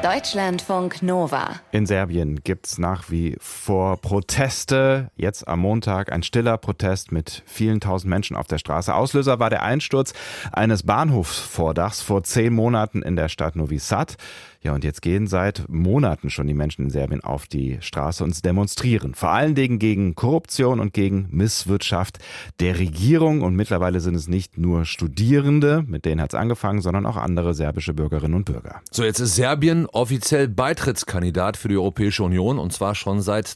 Deutschlandfunk Nova. In Serbien gibt es nach wie vor Proteste. Jetzt am Montag ein stiller Protest mit vielen tausend Menschen auf der Straße. Auslöser war der Einsturz eines Bahnhofsvordachs vor 10 Monaten in der Stadt Novi Sad. Ja, und jetzt gehen seit Monaten schon die Menschen in Serbien auf die Straße und demonstrieren. Vor allen Dingen gegen Korruption und gegen Misswirtschaft der Regierung. Und mittlerweile sind es nicht nur Studierende, mit denen hat es angefangen, sondern auch andere serbische Bürgerinnen und Bürger. So, jetzt ist Serbien offiziell Beitrittskandidat für die Europäische Union und zwar schon seit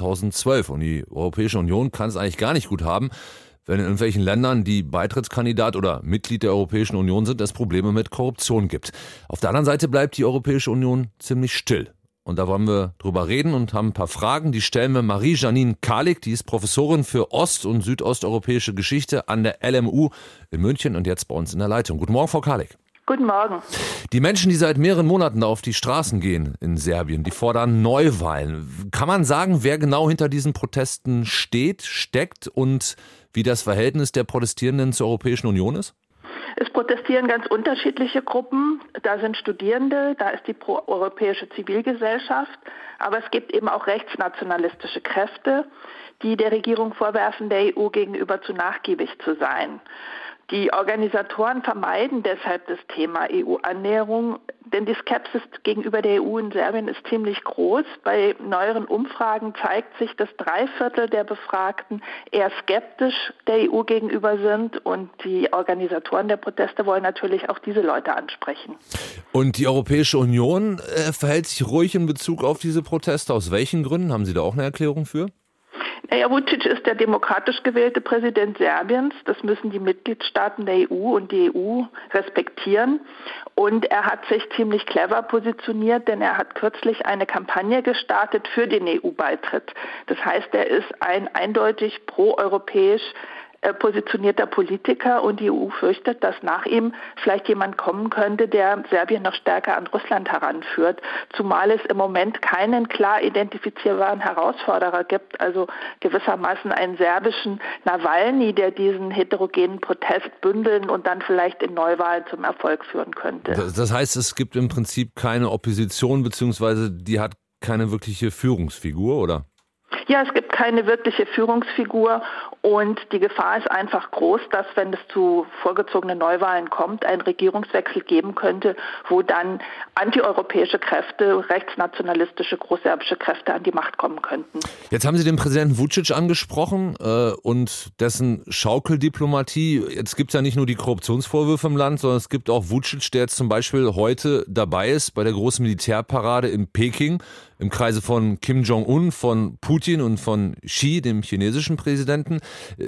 2012. Und die Europäische Union kann es eigentlich gar nicht gut haben, wenn in irgendwelchen Ländern, die Beitrittskandidat oder Mitglied der Europäischen Union sind, es Probleme mit Korruption gibt. Auf der anderen Seite bleibt die Europäische Union ziemlich still. Und da wollen wir drüber reden und haben ein paar Fragen. Die stellen wir Marie-Janine Kalik, die ist Professorin für ost- und südosteuropäische Geschichte an der LMU in München und jetzt bei uns in der Leitung. Guten Morgen, Frau Kalik. Guten Morgen. Die Menschen, die seit mehreren Monaten auf die Straßen gehen in Serbien, die fordern Neuwahlen. Kann man sagen, wer genau hinter diesen Protesten steckt und wie das Verhältnis der Protestierenden zur Europäischen Union ist? Es protestieren ganz unterschiedliche Gruppen. Da sind Studierende, da ist die proeuropäische Zivilgesellschaft, aber es gibt eben auch rechtsnationalistische Kräfte, die der Regierung vorwerfen, der EU gegenüber zu nachgiebig zu sein. Die Organisatoren vermeiden deshalb das Thema EU-Annäherung, denn die Skepsis gegenüber der EU in Serbien ist ziemlich groß. Bei neueren Umfragen zeigt sich, dass 3/4 der Befragten eher skeptisch der EU gegenüber sind und die Organisatoren der Proteste wollen natürlich auch diese Leute ansprechen. Und die Europäische Union verhält sich ruhig in Bezug auf diese Proteste. Aus welchen Gründen? Haben Sie da auch eine Erklärung für? Naja, Vučić ist der demokratisch gewählte Präsident Serbiens. Das müssen die Mitgliedstaaten der EU und die EU respektieren. Und er hat sich ziemlich clever positioniert, denn er hat kürzlich eine Kampagne gestartet für den EU-Beitritt. Das heißt, er ist ein eindeutig proeuropäisch positionierter Politiker und die EU fürchtet, dass nach ihm vielleicht jemand kommen könnte, der Serbien noch stärker an Russland heranführt, zumal es im Moment keinen klar identifizierbaren Herausforderer gibt, also gewissermaßen einen serbischen Nawalny, der diesen heterogenen Protest bündeln und dann vielleicht in Neuwahlen zum Erfolg führen könnte. Das heißt, es gibt im Prinzip keine Opposition, beziehungsweise die hat keine wirkliche Führungsfigur, oder? Ja, es gibt keine wirkliche Führungsfigur und die Gefahr ist einfach groß, dass, wenn es zu vorgezogenen Neuwahlen kommt, ein Regierungswechsel geben könnte, wo dann antieuropäische Kräfte, rechtsnationalistische, großserbische Kräfte an die Macht kommen könnten. Jetzt haben Sie den Präsidenten Vučić angesprochen und dessen Schaukeldiplomatie. Jetzt gibt es ja nicht nur die Korruptionsvorwürfe im Land, sondern es gibt auch Vučić, der jetzt zum Beispiel heute dabei ist bei der großen Militärparade in Peking im Kreise von Kim Jong-un, von Putin und von Xi, dem chinesischen Präsidenten.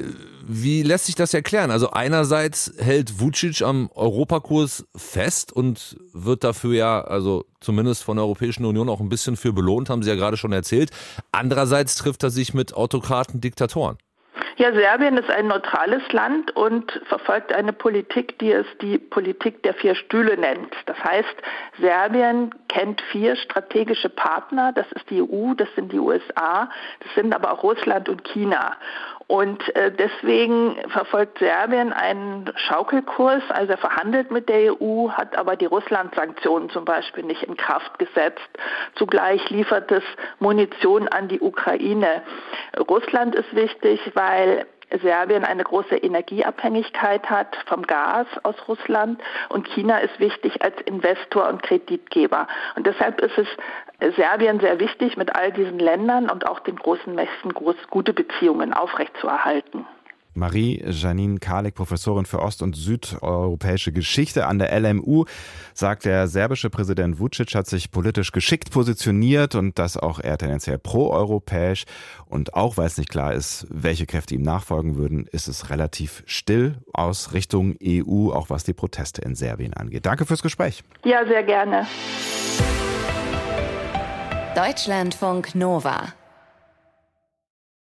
Wie lässt sich das erklären? Also einerseits hält Vučić am Europakurs fest und wird dafür ja, also zumindest von der Europäischen Union auch ein bisschen für belohnt, haben Sie ja gerade schon erzählt. Andererseits trifft er sich mit Autokraten, Diktatoren. Ja, Serbien ist ein neutrales Land und verfolgt eine Politik, die es die Politik der 4 Stühle nennt. Das heißt, Serbien kennt 4 strategische Partner. Das ist die EU, das sind die USA, das sind aber auch Russland und China. Und deswegen verfolgt Serbien einen Schaukelkurs, also er verhandelt mit der EU, hat aber die Russland-Sanktionen zum Beispiel nicht in Kraft gesetzt. Zugleich liefert es Munition an die Ukraine. Russland ist wichtig, weil Serbien eine große Energieabhängigkeit hat vom Gas aus Russland und China ist wichtig als Investor und Kreditgeber. Und deshalb ist es Serbien sehr wichtig, mit all diesen Ländern und auch den großen Mächten gute Beziehungen aufrechtzuerhalten. Marie-Janine Kalik, Professorin für ost- und südeuropäische Geschichte an der LMU, sagt, der serbische Präsident Vučić hat sich politisch geschickt positioniert und das auch eher tendenziell proeuropäisch. Und auch weil es nicht klar ist, welche Kräfte ihm nachfolgen würden, ist es relativ still aus Richtung EU, auch was die Proteste in Serbien angeht. Danke fürs Gespräch. Ja, sehr gerne. Deutschlandfunk Nova